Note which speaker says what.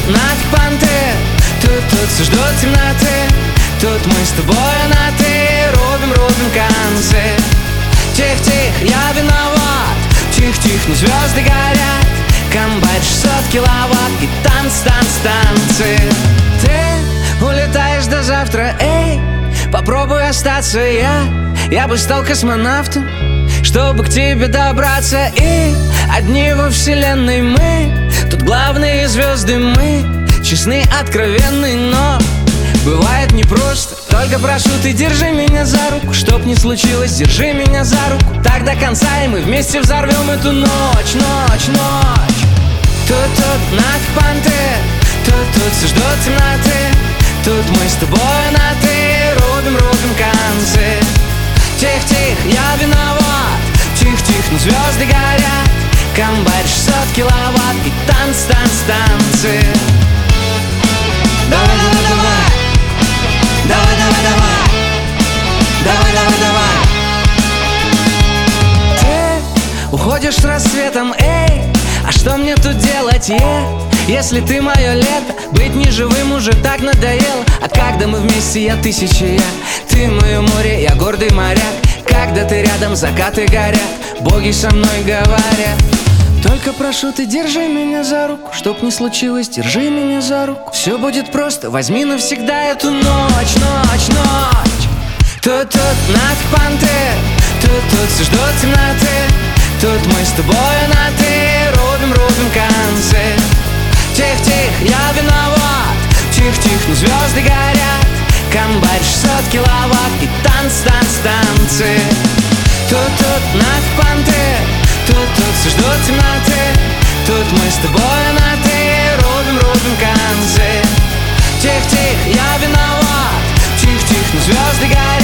Speaker 1: над понты, тут все ждут темноты. Тут мы с тобой на ты рубим концы. Тих-тих, я виноват, тих-тих, но звезды горят. Комбайн 600 киловатт и танцы. Ты улетаешь до завтра, эй, попробуй остаться. Я бы стал космонавтом, чтобы к тебе добраться. И одни во вселенной мы, тут главные звезды мы. Честны, откровенны, но бывает непросто. Только прошу, ты держи меня за руку. Чтоб не случилось, держи меня за руку. Так до конца, и мы вместе взорвем эту ночь. Тут над понты, тут все ждут темноты. Тут мы с тобой на ты рубим концы. Тих-тих, я виноват, тих-тих, но звезды горят. Комбайн 600 киловатт и танцы. Давай. Ты уходишь с рассветом, эй, а что мне тут делать, если ты мое лето? Быть неживым уже так надоело. А когда мы вместе, я тысяча я. Ты мое море, я гордый моряк. Когда ты рядом, закаты горят. Боги со мной говорят. Только прошу, ты держи меня за руку. Чтоб не случилось, держи меня за руку. Все будет просто, возьми навсегда эту ночь. Тут над понты, тут все ждут темноты. Тут мы с тобой на ты рубим концы. Тих-тих, я виноват, тих-тих, но звезды горят. Комбайн 600 киловатт и танцы. Тут над понты, тут все ждут темноты. Тут мы с тобой на ты рубим концы. Тих-тих, я виноват, тих-тих, но звезды горят.